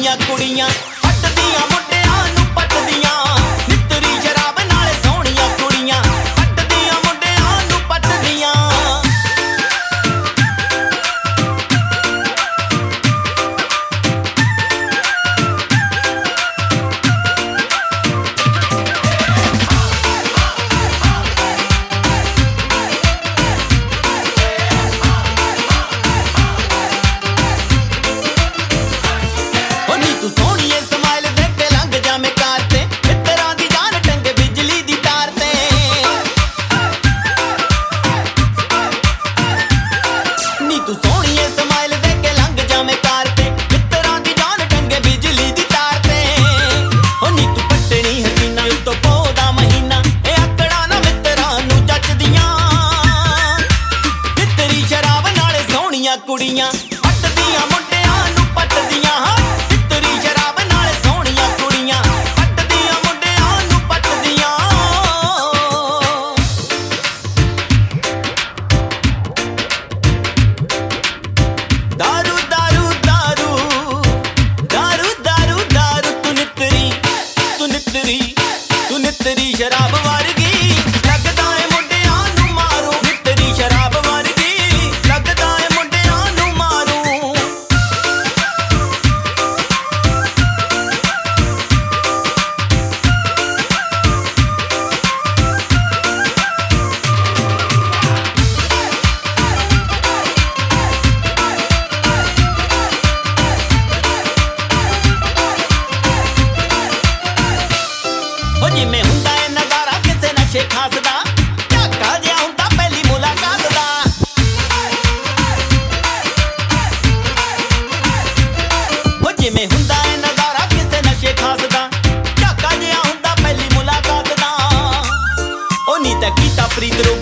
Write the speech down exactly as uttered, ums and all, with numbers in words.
ਸੋਹਣੀਆਂ ਕੁੜੀਆਂ ਪੱਟਦੀਆਂ ਮੁੰਡਿਆਂ ਨੂੰ ਪੱਟਦੀਆਂ ਨਿੱਤਰੀ ਸ਼ਰਾਬ ਨਾਲ ਸੋਹਣੀਆਂ ਕੁੜੀਆਂ ਪੱਟਦੀਆਂ ਮੁੰਡਿਆਂ ਨੂੰ ਪੱਟਦੀਆਂ ਤੂੰ ਸੋਹਣੀਏ ਸਮਾਈਲ ਦੇ ਕੇ ਲੰਘ ਜਾਵੇਂ ਕਾਰ ਤੇ ਮਿੱਤਰਾਂ ਦੀ ਜਾਨ ਟੰਗੇ ਬਿਜਲੀ ਦੀ ਤਾਰ ਤੇ ਨੀ ਤੂੰ ਸੋਹਣੀਏ ਸਮਾਈਲ ਦੇ ਕੇ ਲੰਘ ਜਾਵੇਂ ਕਾਰ ਤੇ ਮਿੱਤਰਾਂ ਦੀ ਜਾਨ ਟੰਗੇ ਬਿਜਲੀ ਦੀ ਤਾਰ ਤੇ ਓ ਨੀ ਤੂੰ ਪੱਟਣੀ ਹਸੀਨਾ ਉਤੋਂ ਪੋਹ ਦਾ ਮਹੀਨਾ ਇਹ ਆਕੜਾਂ ਨਾ ਮਿੱਤਰਾਂ ਨੂੰ ਜੱਚਦੀਆਂ ਨਿੱਤਰੀ ਸ਼ਰਾਬ ਨਾਲੇ ਸੋਹਣੀਆਂ ਕੁੜੀਆਂ ਪੱਟਦੀਆਂ ਮੁੰਡਿਆਂ ਨੂੰ ਪੱਟਦੀਆਂ ਸ਼ਰਾਬ ਨਾਲ ਸੋਹਣੀਆਂ ਕੁੜੀਆਂ ਪੱਟਦੀਆਂ ਮੁੰਡਿਆਂ ਨੂੰ ਪੱਟਦੀਆਂ ਦਾਰੂ ਦਾਰੂ ਦਾਰੂ ਦਾਰੂ ਦਾਰੂ ਦਾਰੂ ਤੂੰ ਨਿੱਤਰੀ ਤੂੰ ਨਿੱਤਰੀ ਤੂੰ ਨਿੱਤਰੀ ਸ਼ਰਾਬ ਵਰਗੀ ਲੱਗਦਾ ਏ ਮੁੰਡਿਆਂ ਨੂੰ ਮਾਰੂ ਨਿੱਤਰੀ ਸ਼ਰਾਬ ਵਰਗੀ ਲੱਗਦਾ ਏ ਮੁੰਡਿਆਂ ਨੂੰ ਮਾਰੂ ਜਿਵੇਂ ਹੁੰਦਾ ਏ ਨਜ਼ਾਰਾ ਕਿਸੇ ਨਸ਼ੇ ਖਾਸ ਦਾ ਝਾਕਾ ਜਿਹਾ ਹੁੰਦਾ ਪਹਿਲੀ ਮੁਲਾਕਾਤ ਦਾ ਹੋ ਜਿਵੇਂ ਹੁੰਦਾ ਏ ਨਜ਼ਾਰਾ ਕਿਸੇ ਨਸ਼ੇ ਖਾਸ ਦਾ ਝਾਕਾ ਜਿਹਾ ਹੁੰਦਾ ਪਹਿਲੀ ਮੁਲਾਕਾਤ ਦਾ ਉਹ ਨੀ ਤਾਂ ਕੀਤਾ ਪ੍ਰੀਤ